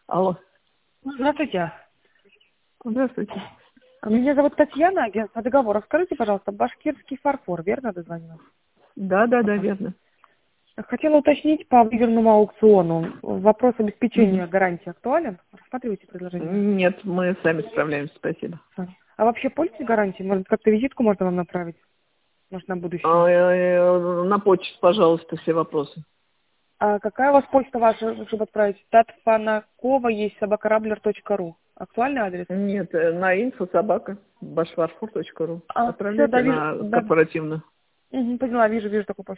Алло. Здравствуйте. Здравствуйте. Меня зовут Татьяна, агентство договоров. Скажите, пожалуйста, башкирский фарфор, верно дозвонилась? Да, верно. Хотела уточнить по выигранному аукциону. Вопрос Мгм. обеспечения гарантии актуален? Рассматривайте предложение. Нет, мы сами справляемся, спасибо. А вообще пользуетесь гарантией? Может, как-то визитку можно вам направить? Может, на будущее? На почту, пожалуйста, все вопросы. А какая у вас почта ваша, чтобы отправить? Татфанакова есть собакараблер.ру. Актуальный адрес? Нет, на инфо собака башфарфор.ру. Все, да, Отправляйте вижу, на да. корпоративную. Поняла, вижу такую почту.